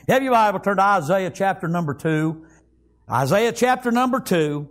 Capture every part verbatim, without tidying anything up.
Have your Bible, turn to Isaiah chapter number two. Isaiah chapter number two.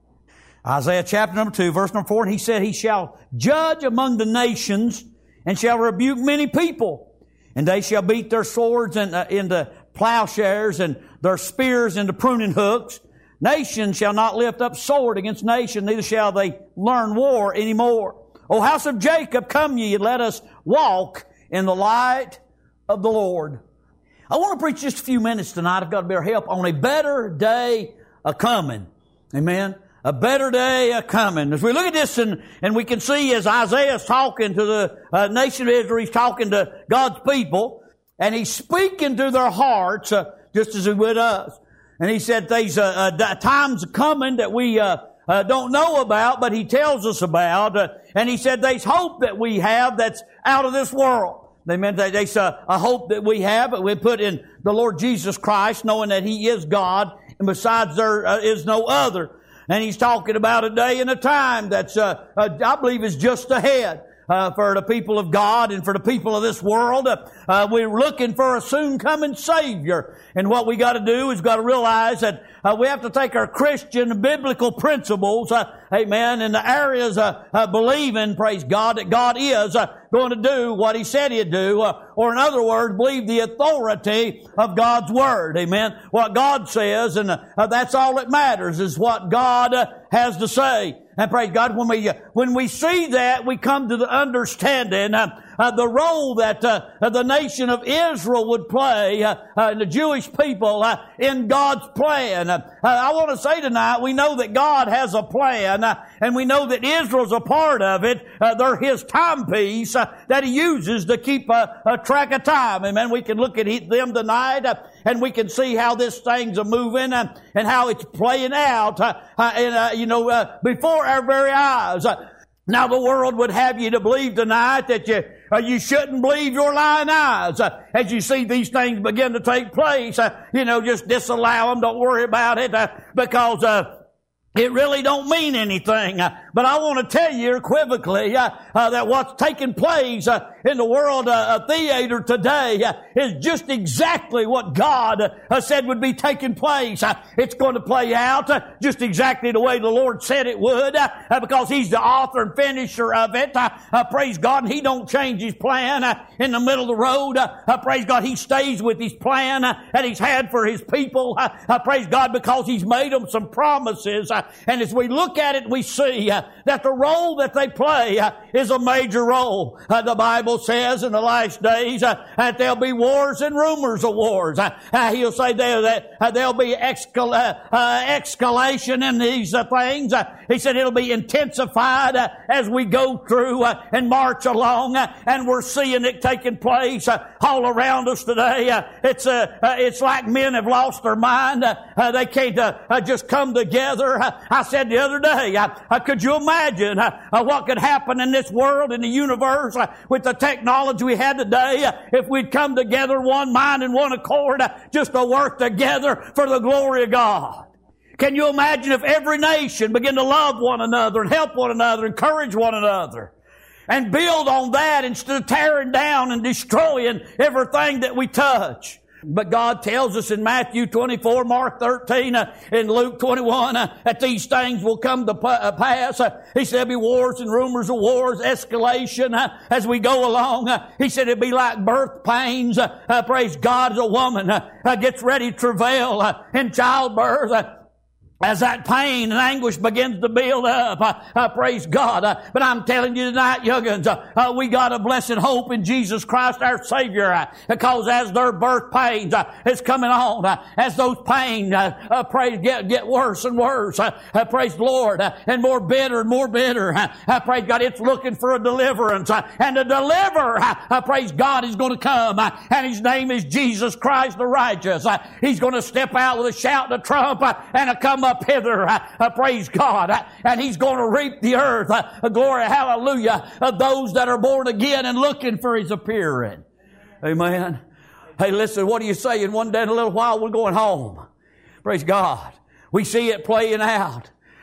Isaiah chapter number two, verse number four. And he said, He shall judge among the nations and shall rebuke many people. And they shall beat their swords in, uh, into plowshares and their spears into pruning hooks. Nation shall not lift up sword against nation, neither shall they learn war anymore. O house of Jacob, come ye, and let us walk in the light of the Lord. I want to preach just a few minutes tonight, if God be our help, on a better day a-coming. Amen. A better day a-coming. As we look at this and, and we can see as Isaiah is talking to the uh, nation of Israel, he's talking to God's people, and he's speaking to their hearts uh, just as he would us. And he said these uh, uh, times are coming that we uh, uh, don't know about, but he tells us about. Uh, and he said there's hope that we have that's out of this world. They meant that there's a, a hope that we have, but we put in the Lord Jesus Christ, knowing that He is God, and besides there uh, is no other. And He's talking about a day and a time that's, uh, uh, I believe, is just ahead. Uh, for the people of God and for the people of this world. Uh, uh, we're looking for a soon-coming Savior. And what we got to do is got to realize that uh, we have to take our Christian biblical principles, uh, amen, in the areas of uh, uh, believing, praise God, that God is uh, going to do what He said He'd do. Uh, or in other words, believe the authority of God's Word, amen. What God says, and uh, that's all that matters, is what God uh, has to say. And praise God, when we, uh, when we see that, we come to the understanding uh, uh, the role that uh, the nation of Israel would play, uh, uh, the Jewish people, uh, in God's plan. Uh, I want to say tonight, we know that God has a plan, uh, and we know that Israel's a part of it. Uh, they're His timepiece uh, that He uses to keep a, a track of time. Amen. We can look at them tonight, uh, and we can see how this thing's a moving uh, and how it's playing out, uh, uh, and uh, you know, uh, before our very eyes. Uh, now the world would have you to believe tonight that you uh, you shouldn't believe your lying eyes uh, as you see these things begin to take place. Uh, you know, just disallow them. Don't worry about it uh, because uh, it really don't mean anything. Uh, but I want to tell you equivocally uh, uh, that what's taking place uh, in the world uh, theater today uh, is just exactly what God uh, said would be taking place. Uh, it's going to play out uh, just exactly the way the Lord said it would uh, uh, because He's the author and finisher of it. Uh, uh, praise God. And He don't change His plan uh, in the middle of the road. Uh, uh, praise God. He stays with His plan uh, that He's had for His people. Uh, uh, praise God, because He's made them some promises. Uh, and as we look at it, we see uh, that the role that they play uh, is a major role. Uh, the Bible says in the last days uh, that there'll be wars and rumors of wars. Uh, uh, he'll say there that uh, there'll be excal- uh, uh, escalation in these uh, things. Uh, he said it'll be intensified uh, as we go through uh, and march along, uh, and we're seeing it taking place uh, all around us today. Uh, it's uh, uh, it's like men have lost their mind. Uh, uh, they can't uh, uh, just come together. Uh, I said the other day, uh, uh, could you imagine uh, uh, what could happen in this world, in the universe, uh, with the technology we had today, uh, if we'd come together one mind and one accord, uh, just to work together for the glory of God? Can you imagine if every nation began to love one another and help one another, encourage one another, and build on that instead of tearing down and destroying everything that we touch? But God tells us in Matthew twenty-four, Mark thirteen, uh, and Luke twenty-one, uh, that these things will come to pa- uh, pass. Uh, he said there'll be wars and rumors of wars, escalation uh, as we go along. Uh, he said it'll be like birth pains. Uh, uh, praise God, as a woman uh, uh, gets ready to travail uh, in childbirth. Uh, As that pain and anguish begins to build up, uh, uh, praise God. Uh, but I'm telling you tonight, young'uns, uh, uh, we got a blessed hope in Jesus Christ, our Savior, uh, because as their birth pains uh, is coming on, uh, as those pains, uh, uh, praise, get get worse and worse, uh, uh, praise the Lord, uh, and more bitter and more bitter, uh, uh, praise God, it's looking for a deliverance, uh, and the deliverer, uh, uh, praise God, is going to come, uh, and His name is Jesus Christ the righteous. Uh, he's going to step out with a shout and a trump, uh, and a come up hither, uh, uh, praise God, uh, and He's going to reap the earth, uh, uh, glory, hallelujah, of those that are born again and looking for His appearing. Amen. Hey, listen, what do you say? In one day, in a little while, we're going home. Praise God. We see it playing out.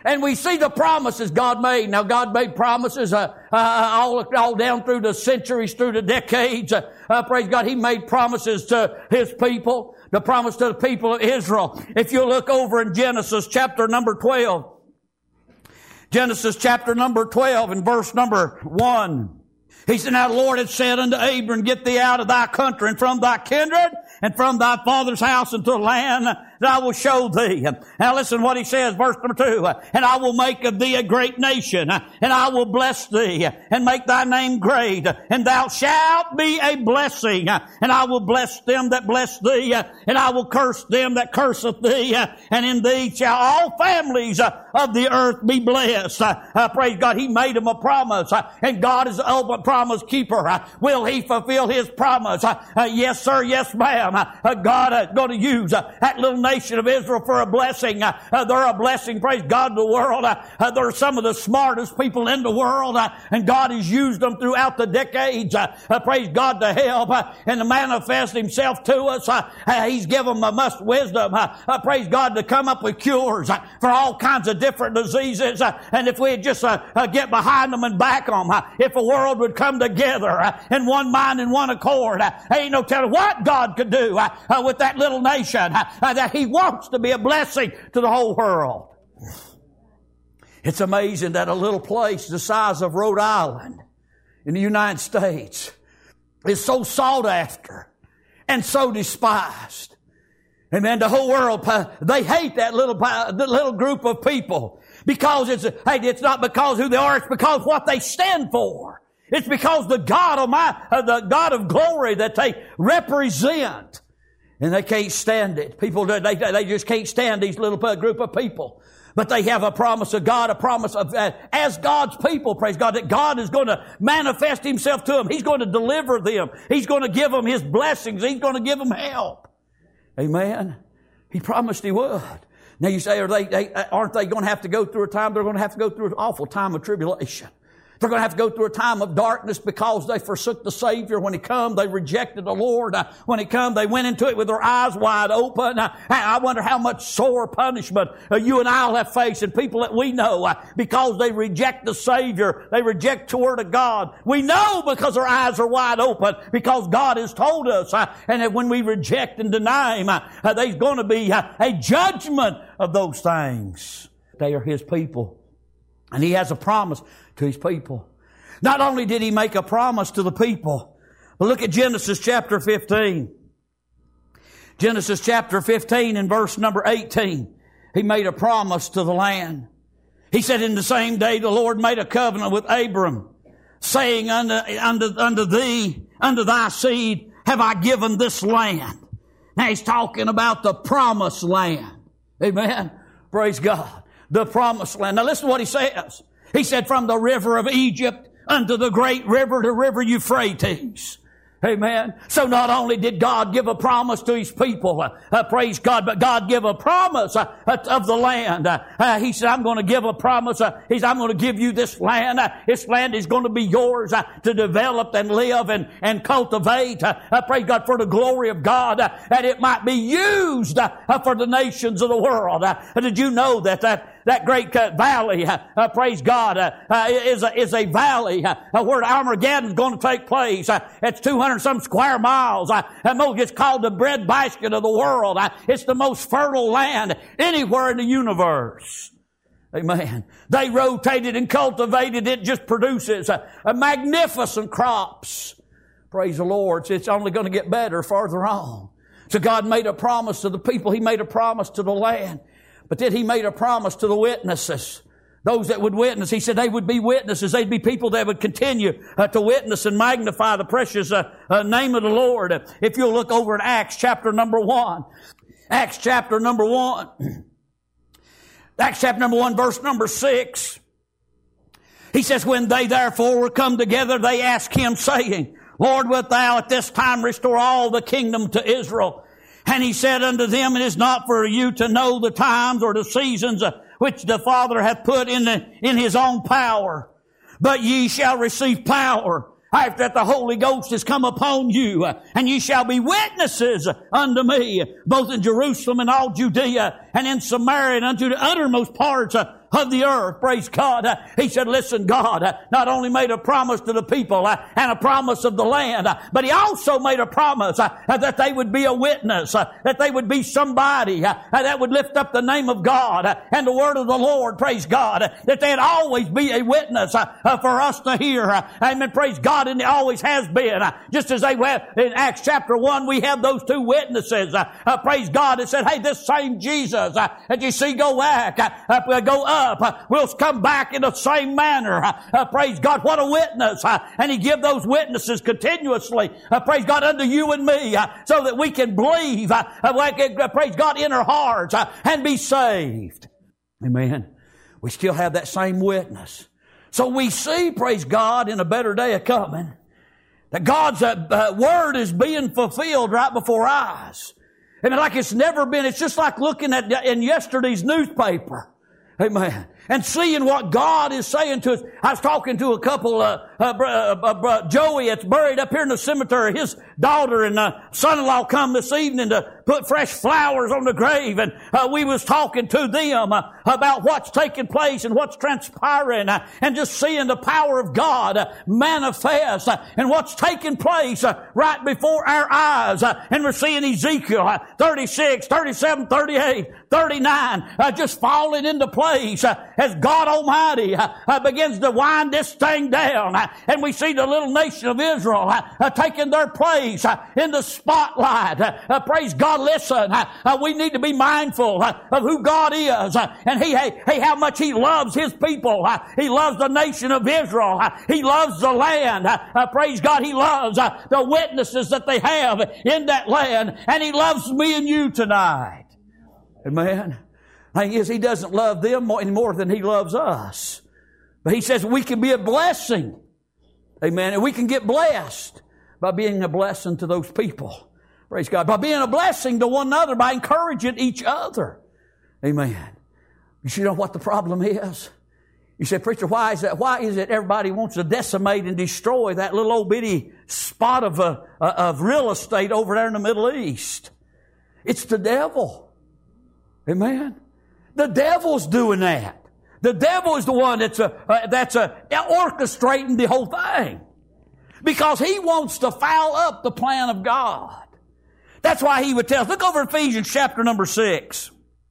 And we see the promises God made. Now, God made promises uh, uh, all, all down through the centuries, through the decades. Uh, uh, praise God, He made promises to His people, the promise to the people of Israel. If you look over in Genesis chapter number twelve, Genesis chapter number twelve and verse number one. He said, now the Lord had said unto Abram, get thee out of thy country and from thy kindred and from thy father's house into a land that I will show thee. Now listen what he says, verse number two. And I will make of thee a great nation, and I will bless thee, and make thy name great, and thou shalt be a blessing. And I will bless them that bless thee, and I will curse them that curseth thee, and in thee shall all families of the earth be blessed. Uh, praise God, He made him a promise, uh, and God is the ultimate promise keeper. Uh, will He fulfill His promise? Uh, uh, yes, sir. Yes, ma'am. Uh, God is uh, going to use uh, that little nation of Israel for a blessing. Uh, uh, they're a blessing, praise God, to the world. Uh, uh, they're some of the smartest people in the world, uh, and God has used them throughout the decades. Uh, uh, praise God, to help uh, and to manifest Himself to us. Uh, uh, he's given them much wisdom. Uh, uh, praise God, to come up with cures uh, for all kinds of different diseases. Uh, and if we just uh, uh, get behind them and back them, uh, if the world would come together uh, in one mind and one accord, uh, ain't no telling what God could do uh, uh, with that little nation, uh, uh, that He wants to be a blessing to the whole world. It's amazing that a little place the size of Rhode Island in the United States is so sought after and so despised. Amen. The whole world, they hate that little, that little group of people because it's, hey, it's not because who they are, it's because what they stand for. It's because the God of my, uh, the God of glory that they represent. And they can't stand it. People, they, they just can't stand these little group of people. But they have a promise of God, a promise of, uh, as God's people, praise God, that God is going to manifest Himself to them. He's going to deliver them. He's going to give them His blessings. He's going to give them help. Amen. He promised He would. Now you say, are they, they, aren't they going to have to go through a time? They're going to have to go through an awful time of tribulation. They're going to have to go through a time of darkness because they forsook the Savior. When He come, they rejected the Lord. Uh, when He come, they went into it with their eyes wide open. Uh, I wonder how much sore punishment uh, you and I will have faced, and people that we know, uh, because they reject the Savior. They reject the Word of God. We know because our eyes are wide open, because God has told us. Uh, and that when we reject and deny Him, uh, uh, there's going to be uh, a judgment of those things. They are His people. And He has a promise to His people. Not only did He make a promise to the people, but look at Genesis chapter fifteen. Genesis chapter fifteen and verse number eighteen. He made a promise to the land. He said, in the same day the Lord made a covenant with Abram, saying, unto, unto, unto thee, unto thy seed, have I given this land. Now He's talking about the promised land. Amen. Praise God. The promised land. Now listen to what He says. He said, from the river of Egypt unto the great river, the river Euphrates. Amen. So not only did God give a promise to His people, uh, uh, praise God, but God gave a promise uh, of the land. Uh, uh, he said, I'm going to give a promise. Uh, he said, I'm going to give you this land. Uh, this land is going to be yours uh, to develop and live and, and cultivate. Uh, uh, praise God, for the glory of God, uh, that it might be used uh, for the nations of the world. Uh, did you know that that That great uh, valley, uh, uh, praise God, uh, uh, is a, is a valley uh, uh, where Armageddon is going to take place. Uh, it's two hundred some square miles. Uh, uh, it's called the breadbasket of the world. Uh, it's the most fertile land anywhere in the universe. Amen. They rotated and cultivated. It just produces uh, a magnificent crops. Praise the Lord. It's only going to get better farther on. So God made a promise to the people. He made a promise to the land. But then He made a promise to the witnesses, those that would witness. He said they would be witnesses. They'd be people that would continue uh, to witness and magnify the precious uh, uh, name of the Lord. If you'll look over at Acts chapter number one. Acts chapter number one. Acts chapter number one, verse number six. He says, when they therefore were come together, they asked Him, saying, Lord, wilt Thou at this time restore all the kingdom to Israel? And He said unto them, it is not for you to know the times or the seasons which the Father hath put in the, in His own power, but ye shall receive power after that the Holy Ghost is come upon you, and ye shall be witnesses unto me, both in Jerusalem and all Judea, and in Samaria, and unto the uttermost parts of of the earth. Praise God. Uh, he said, listen, God uh, not only made a promise to the people uh, and a promise of the land, uh, but He also made a promise uh, uh, that they would be a witness, uh, that they would be somebody uh, uh, that would lift up the name of God uh, and the word of the Lord. Praise God. Uh, that they'd always be a witness uh, uh, for us to hear. Uh, amen. Praise God. And it always has been. Uh, just as they were in Acts chapter one, we have those two witnesses. Uh, uh, praise God. That said, hey, this same Jesus uh, that you see go back, uh, uh, go up, uh, will come back in the same manner. Uh, uh, praise God. What a witness. Uh, and He give those witnesses continuously. Uh, praise God unto you and me uh, so that we can believe. Uh, uh, praise God in our hearts uh, and be saved. Amen. We still have that same witness. So we see, praise God, in a better day of coming, that God's uh, uh, Word is being fulfilled right before our eyes. I mean, like it's never been. It's just like looking at in yesterday's newspaper. Amen. And seeing what God is saying to us. I was talking to a couple, uh, uh, uh, uh, Joey that's buried up here in the cemetery. His daughter and uh, son-in-law come this evening to put fresh flowers on the grave. And uh, we was talking to them uh, about what's taking place and what's transpiring uh, and just seeing the power of God uh, manifest uh, and what's taking place uh, right before our eyes. Uh, and we're seeing Ezekiel uh, thirty-six, thirty-seven, thirty-eight, thirty-nine uh, just falling into place uh, as God Almighty uh, uh, begins to wind this thing down. Uh, and we see the little nation of Israel uh, uh, taking their place uh, in the spotlight. Uh, uh, praise God. Listen, uh, uh, we need to be mindful uh, of who God is uh, and He, hey, hey, how much He loves His people. Uh, he loves the nation of Israel. Uh, he loves the land. Uh, uh, praise God. He loves uh, the witnesses that they have in that land. And He loves me and you tonight. Amen. The thing is, He doesn't love them more, any more than He loves us. But He says we can be a blessing. Amen. And we can get blessed by being a blessing to those people. Praise God. By being a blessing to one another, by encouraging each other. Amen. You know what the problem is? You say, preacher, why is that? Why is it everybody wants to decimate and destroy that little old bitty spot of, uh, of real estate over there in the Middle East? It's the devil. Amen. The devil's doing that. The devil is the one that's uh, uh, that's uh, orchestrating the whole thing. Because he wants to foul up the plan of God. That's why he would tell us. Look over Ephesians chapter number six.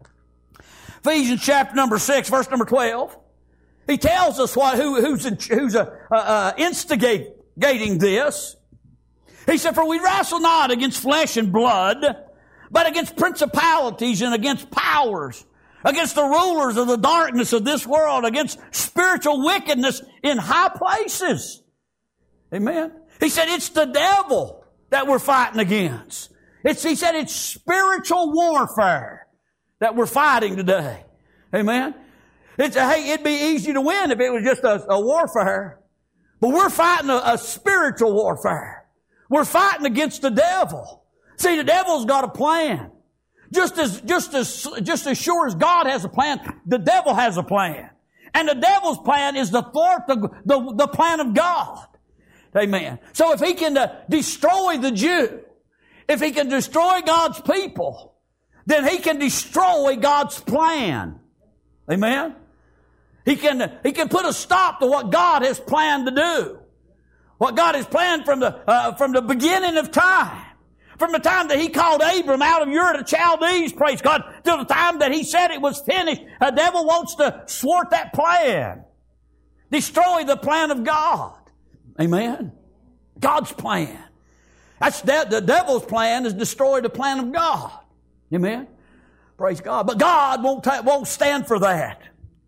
Ephesians chapter number six, verse number twelve. He tells us what who, who's in, who's uh, uh, instigating this. He said, "For we wrestle not against flesh and blood, but against principalities and against powers, against the rulers of the darkness of this world, against spiritual wickedness in high places." Amen. He said it's the devil that we're fighting against. It's, he said it's spiritual warfare that we're fighting today. Amen. It's a, hey, it'd be easy to win if it was just a, a warfare. But we're fighting a, a spiritual warfare. We're fighting against the devil. See, the devil's got a plan. Just as, just as, just as sure as God has a plan, the devil has a plan. And the devil's plan is to thwart the, the, the plan of God. Amen. So if he can uh, destroy the Jew, if he can destroy God's people, then he can destroy God's plan. Amen. He can, he can put a stop to what God has planned to do. What God has planned from the, uh, from the beginning of time. From the time that He called Abram out of Ur of the Chaldees, praise God, till the time that He said it was finished, the devil wants to thwart that plan. Destroy the plan of God. Amen. God's plan. That's de- the devil's plan is destroy the plan of God. Amen. Praise God. But God won't ta- won't stand for that.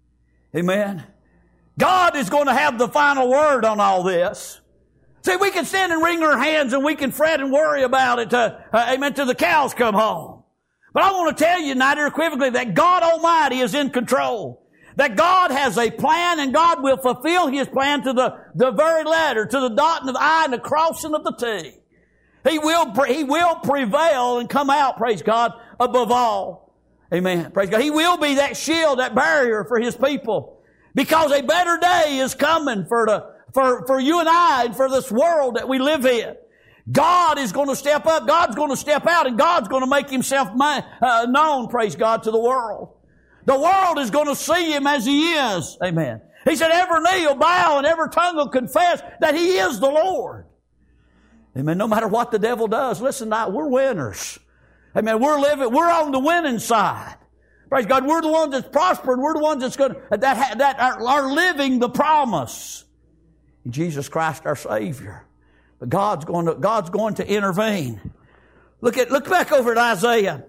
Amen. God is going to have the final word on all this. See, we can stand and wring our hands and we can fret and worry about it, uh, uh, amen, till the cows come home. But I want to tell you tonight unequivocally that God Almighty is in control. That God has a plan and God will fulfill His plan to the, the very letter, to the dotting of the I and the crossing of the T. He will, He will prevail and come out, praise God, above all. Amen. Praise God. He will be that shield, that barrier for His people. Because a better day is coming for the, for, for you and I and for this world that we live in. God is going to step up. God's going to step out and God's going to make Himself uh, known, praise God, to the world. The world is going to see Him as He is. Amen. He said every knee will bow and every tongue will confess that He is the Lord. Amen. No matter what the devil does, listen, now, we're winners. Amen. We're living, we're on the winning side. Praise God. We're the ones that's prospering. We're the ones that's going to, that, that are, are living the promise. Jesus Christ our Savior. But God's going to, God's going to intervene. Look at, look back over at Isaiah.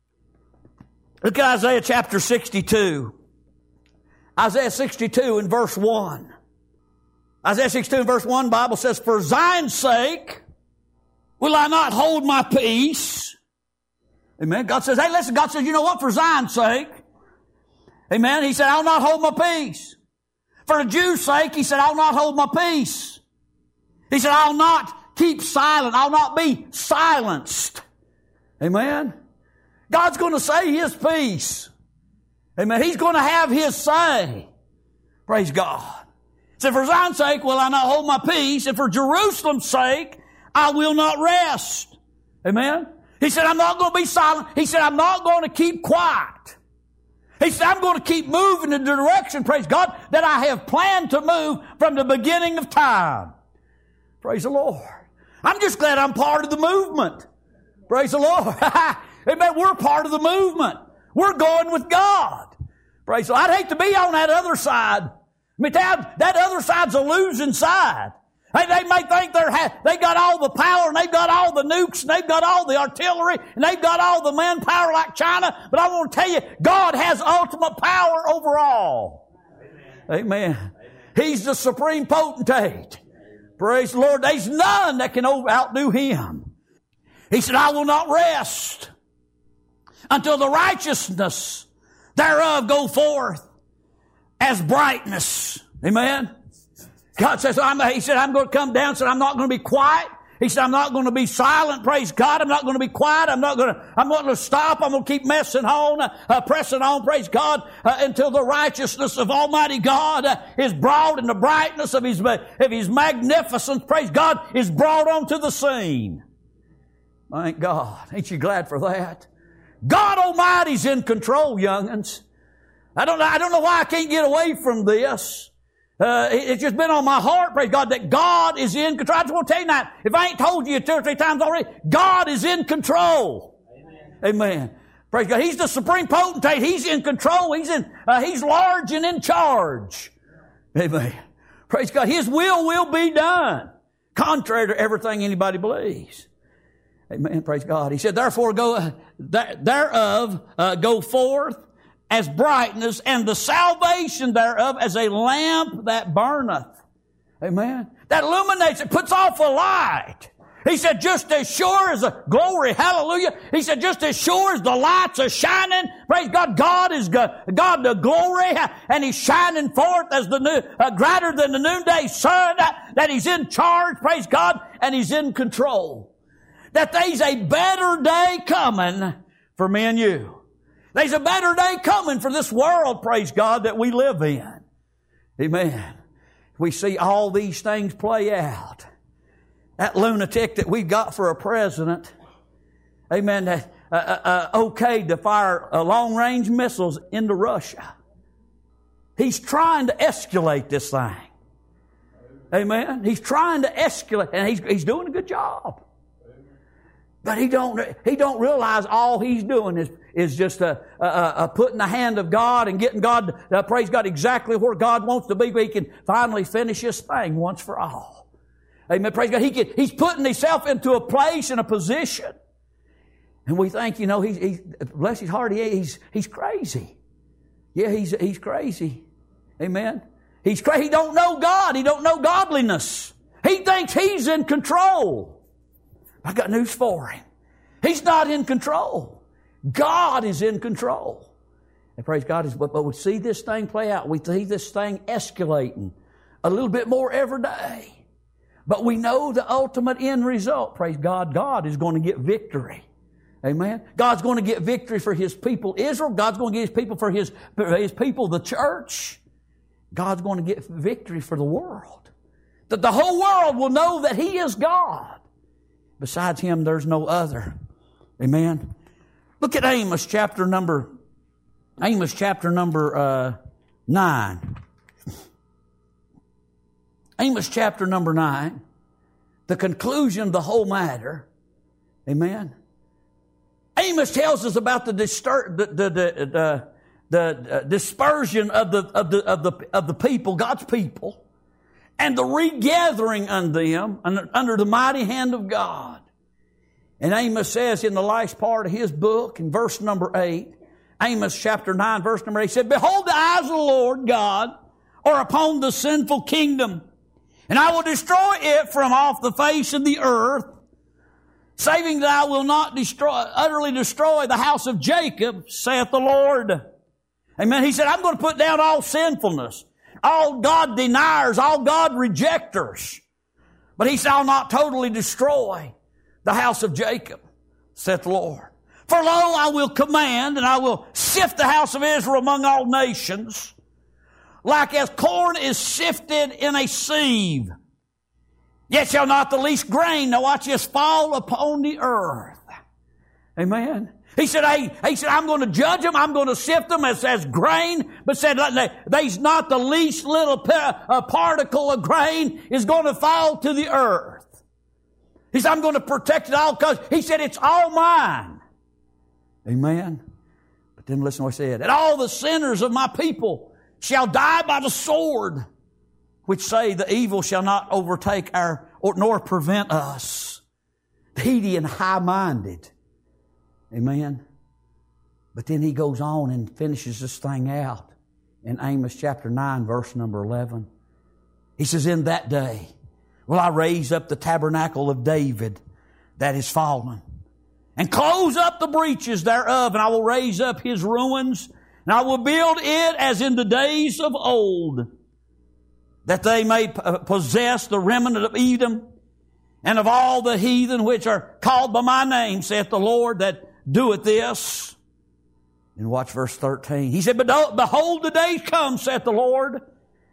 Look at Isaiah chapter sixty-two. Isaiah sixty-two and verse one. Isaiah sixty-two and verse one, the Bible says, for Zion's sake will I not hold my peace. Amen. God says, hey, listen, God says, you know what? For Zion's sake. Amen. He said, I'll not hold my peace. For the Jews' sake, He said, I'll not hold my peace. He said, I'll not keep silent. I'll not be silenced. Amen. God's going to say His peace. Amen. He's going to have His say. Praise God. He said, for Zion's sake will I not hold my peace, and for Jerusalem's sake I will not rest. Amen. He said, I'm not going to be silent. He said, I'm not going to keep quiet. He said, I'm going to keep moving in the direction, praise God, that I have planned to move from the beginning of time. Praise the Lord. I'm just glad I'm part of the movement. Praise the Lord. Amen. We're part of the movement. We're going with God. Praise the Lord. I'd hate to be on that other side. I mean, that, that other side's a losing side. Hey, they may think they're ha- they got all the power and they've got all the nukes and they've got all the artillery and they've got all the manpower like China. But I want to tell you, God has ultimate power over all. Amen. Amen. Amen. He's the supreme potentate. Praise the Lord. There's none that can outdo Him. He said, I will not rest until the righteousness thereof go forth as brightness. Amen. God says, I'm, He said, I'm going to come down. Said, I'm not going to be quiet. He said, I'm not going to be silent. Praise God. I'm not going to be quiet. I'm not going to, I'm not going to stop. I'm going to keep messing on, uh, pressing on. Praise God. Uh, until the righteousness of Almighty God uh, is brought and the brightness of His, of His magnificence, praise God, is brought onto the scene. Thank God. Ain't you glad for that? God Almighty's in control, young'uns. I don't know, I don't know why I can't get away from this. Uh, it's just been on my heart, praise God, that God is in control. I just want to tell you now, if I ain't told you two or three times already, God is in control. Amen. Amen. Praise God. He's the supreme potentate. He's in control. He's in, uh, He's large and in charge. Amen. Praise God. His will will be done, contrary to everything anybody believes. Amen. Praise God. He said, therefore go, uh, thereof uh, go forth as brightness, and the salvation thereof as a lamp that burneth. Amen. That illuminates, it puts off a light. He said, just as sure as a glory, hallelujah. He said, just as sure as the lights are shining, praise God, God is God, God the glory, and He's shining forth as the new, uh, greater than the noonday sun, that, that He's in charge, praise God, and He's in control. That there's a better day coming for me and you. There's a better day coming for this world, praise God, that we live in. Amen. We see all these things play out. That lunatic that we've got for a president, amen, that uh, uh, uh, okayed to fire uh, long-range missiles into Russia. He's trying to escalate this thing. Amen. He's trying to escalate, and he's, he's doing a good job. But he don't, he don't realize all he's doing is, is just uh, uh, uh, putting the hand of God and getting God, uh, praise God, exactly where God wants to be, where He can finally finish His thing once for all. Amen. Praise God. He can, he's putting himself into a place and a position. And we think, you know, he's, he, bless his heart, he, he's, he's crazy. Yeah, he's, he's crazy. Amen. He's crazy. He don't know God. He don't know godliness. He thinks he's in control. I got news for him. He's not in control. God is in control. And praise God, but, but we see this thing play out. We see this thing escalating a little bit more every day. But we know the ultimate end result. Praise God, God is going to get victory. Amen. God's going to get victory for His people Israel. God's going to get His people for His, for His people the church. God's going to get victory for the world. That the whole world will know that He is God. Besides Him, there's no other. Amen. Look at Amos chapter number Amos chapter number uh, nine. Amos chapter number nine. The conclusion of the whole matter. Amen. Amos tells us about the distur- the the the, the, the uh, dispersion of the of the of the of the people, God's people, and the regathering unto them under, under the mighty hand of God. And Amos says in the last part of his book, in verse number eight, Amos chapter nine, verse number eight, he said, "Behold, the eyes of the Lord God are upon the sinful kingdom, and I will destroy it from off the face of the earth, saving that I will not destroy, utterly destroy the house of Jacob, saith the Lord." Amen. He said, I'm going to put down all sinfulness, all God deniers, all God rejectors. But he said, I'll not totally destroy the house of Jacob, saith the Lord. For lo, I will command, and I will sift the house of Israel among all nations, like as corn is sifted in a sieve. Yet shall not the least grain, now watch this, fall upon the earth. Amen. He said, hey, he said, I'm going to judge them, I'm going to sift them as, as grain, but said, there's not the least little particle of grain is going to fall to the earth. He said, I'm going to protect it all because he said, it's all mine. Amen. But then listen to what he said. And all the sinners of my people shall die by the sword, which say the evil shall not overtake our, or, nor prevent us. Heady and high-minded. Amen. But then he goes on and finishes this thing out in Amos chapter nine, verse number eleven. He says, in that day will I raise up the tabernacle of David that is fallen, and close up the breaches thereof, and I will raise up his ruins, and I will build it as in the days of old, that they may possess the remnant of Edom, and of all the heathen which are called by my name, saith the Lord that doeth this. And watch verse thirteen. He said, but behold, the days come, saith the Lord,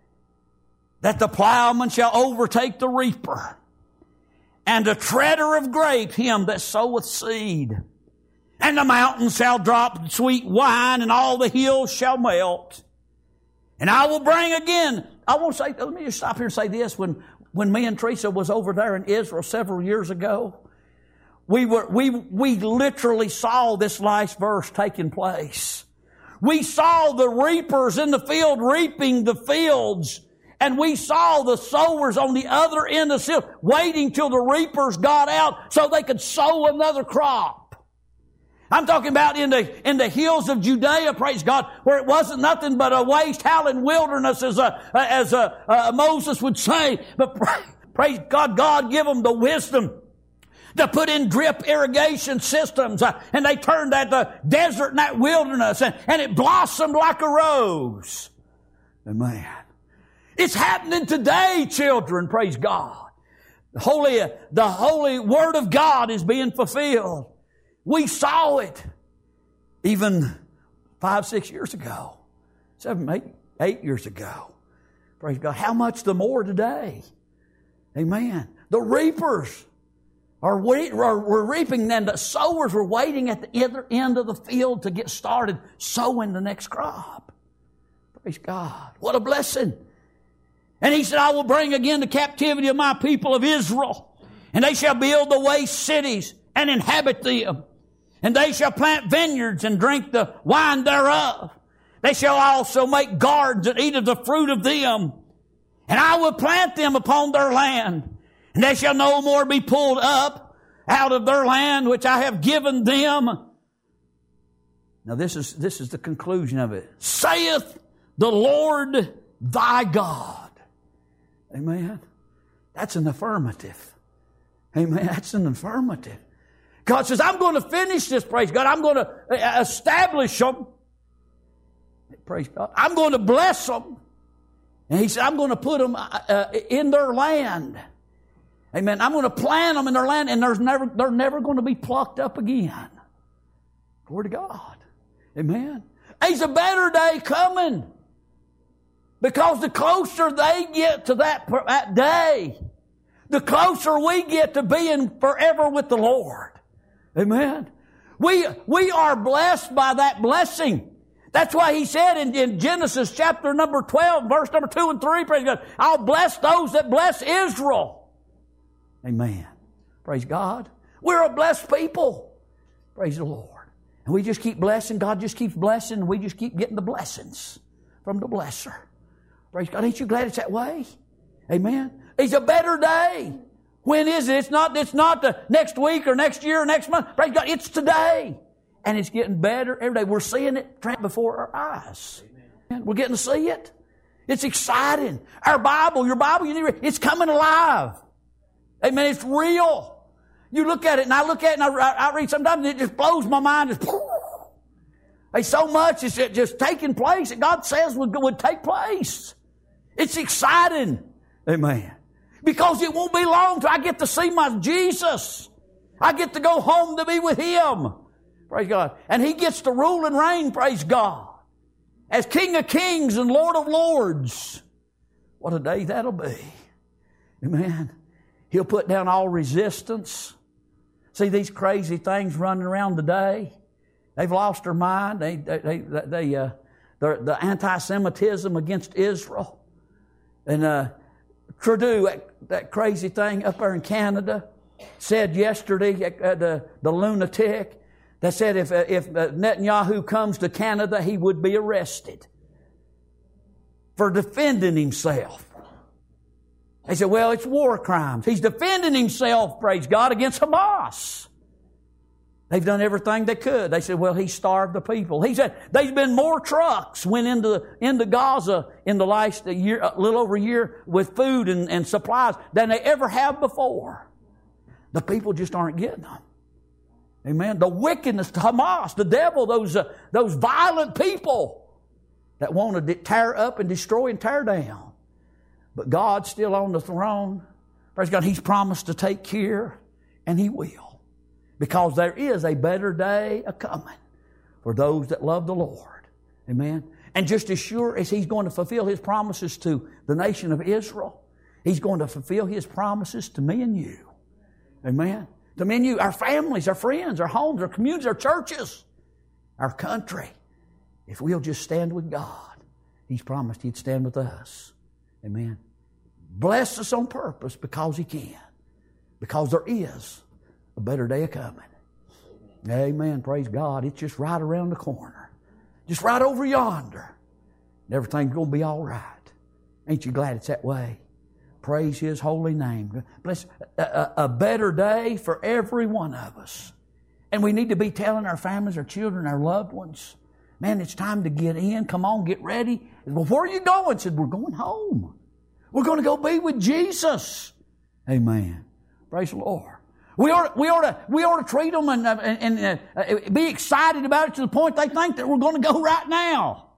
that the plowman shall overtake the reaper, and the treader of grapes him that soweth seed. And the mountains shall drop sweet wine, and all the hills shall melt. And I will bring again, I want to say, let me just stop here and say this. When, when me and Teresa was over there in Israel several years ago, we were, we, we literally saw this last verse taking place. We saw the reapers in the field reaping the fields, and we saw the sowers on the other end of the field waiting till the reapers got out so they could sow another crop. I'm talking about in the, in the hills of Judea, praise God, where it wasn't nothing but a waste, howling wilderness, as a, as a, uh, Moses would say. But praise, praise God, God give them the wisdom to put in drip irrigation systems, uh, and they turned that uh, desert and that wilderness, and, and it blossomed like a rose. Amen. It's happening today, children, praise God. The holy, the holy Word of God is being fulfilled. We saw it even five, six years ago, seven, eight, eight years ago. Praise God. How much the more today? Amen. The reapers are, we, are were reaping, and the sowers were waiting at the other end of the field to get started sowing the next crop. Praise God. What a blessing. And he said, I will bring again the captivity of my people of Israel, and they shall build the waste cities and inhabit them. And they shall plant vineyards and drink the wine thereof. They shall also make gardens and eat of the fruit of them. And I will plant them upon their land. And they shall no more be pulled up out of their land which I have given them. Now this is, this is the conclusion of it. Saith the Lord thy God. Amen. That's an affirmative. Amen. That's an affirmative. God says, I'm going to finish this, praise God. I'm going to establish them. Praise God. I'm going to bless them. And he said, I'm going to put them uh, in their land. Amen. I'm going to plant them in their land, and there's never, they're never going to be plucked up again. Glory to God. Amen. There's a better day coming. Because the closer they get to that, that day, the closer we get to being forever with the Lord. Amen. We, we are blessed by that blessing. That's why He said in, in Genesis chapter number twelve, verse number two and three, praise God, I'll bless those that bless Israel. Amen. Praise God. We're a blessed people. Praise the Lord. And we just keep blessing. God just keeps blessing. And we just keep getting the blessings from the blesser. Praise God. Ain't you glad it's that way? Amen. It's a better day. When is it? It's not, it's not the next week or next year or next month. Praise God. It's today. And it's getting better every day. We're seeing it before our eyes. Amen. We're getting to see it. It's exciting. Our Bible, your Bible, you need to read, it's coming alive. Amen. It's real. You look at it, and I look at it, and I, I read sometimes, and it just blows my mind. Just, hey, so much is just taking place that God says would, would take place. It's exciting. Amen. Because it won't be long till I get to see my Jesus. I get to go home to be with Him. Praise God. And He gets to rule and reign, praise God, as King of Kings and Lord of Lords. What a day that'll be. Amen. He'll put down all resistance. See these crazy things running around today? They've lost their mind. They, they, they, they uh, the, the anti-Semitism against Israel. And uh, Trudeau, that, that crazy thing up there in Canada, said yesterday, uh, the, the lunatic, that said if, uh, if Netanyahu comes to Canada, he would be arrested for defending himself. They said, well, it's war crimes. He's defending himself, praise God, against Hamas. They've done everything they could. They said, well, he starved the people. He said, there's been more trucks went into, into Gaza in the last year, a little over a year with food and, and supplies than they ever have before. The people just aren't getting them. Amen. The wickedness to Hamas, the devil, those, uh, those violent people that want to tear up and destroy and tear down. But God's still on the throne. Praise God, He's promised to take care, and He will. Because there is a better day a-coming for those that love the Lord. Amen. And just as sure as He's going to fulfill His promises to the nation of Israel, He's going to fulfill His promises to me and you. Amen. To me and you, our families, our friends, our homes, our communities, our churches, our country. If we'll just stand with God, He's promised He'd stand with us. Amen. Bless us on purpose because He can. Because there is a better day a-coming. Amen. Praise God. It's just right around the corner. Just right over yonder. And everything's going to be all right. Ain't you glad it's that way? Praise His holy name. Bless a, a, a better day for every one of us. And we need to be telling our families, our children, our loved ones, man, it's time to get in. Come on, get ready. Well, where are you going? I said, we're going home. We're going to go be with Jesus. Amen. Praise the Lord. We ought, we ought to, we ought to treat them and, and, and uh, be excited about it to the point they think that we're going to go right now.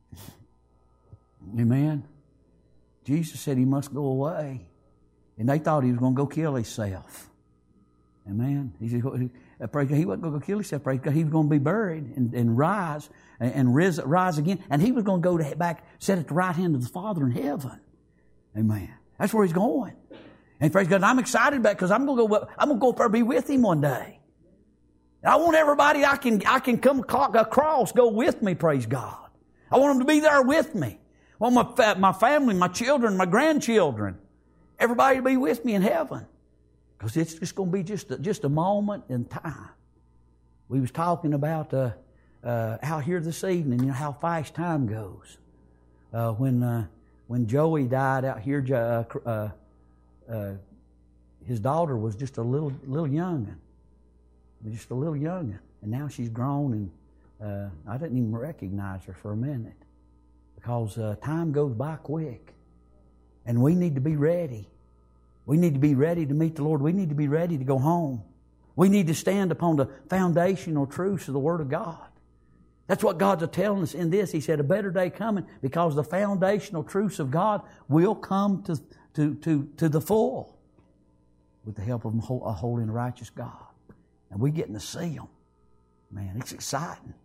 Amen. Jesus said He must go away. And they thought He was going to go kill Himself. Amen. He said, He wasn't going to kill Himself. Praise God. He was going to be buried and, and rise and, and rise, rise again. And He was going to go to, back, sit at the right hand of the Father in heaven. Amen. That's where He's going. And praise God, I'm excited about it because I'm going to go. I'm going to go up there and be with Him one day. And I want everybody I can I can come across go with me. Praise God. I want them to be there with me. I want my my family, my children, my grandchildren, everybody to be with me in heaven. Because it's just going to be just a, just a moment in time. We was talking about uh, uh, out here this evening, you know, how fast time goes. Uh, when uh, when Joey died out here, uh, uh, uh, his daughter was just a little little youngin, just a little youngin, and now she's grown, and uh, I didn't even recognize her for a minute because uh, time goes by quick, and we need to be ready. We need to be ready to meet the Lord. We need to be ready to go home. We need to stand upon the foundational truths of the Word of God. That's what God's telling us in this. He said, a better day coming because the foundational truths of God will come to, to, to, to the full with the help of a holy and righteous God. And we're getting to see them. Man, it's exciting.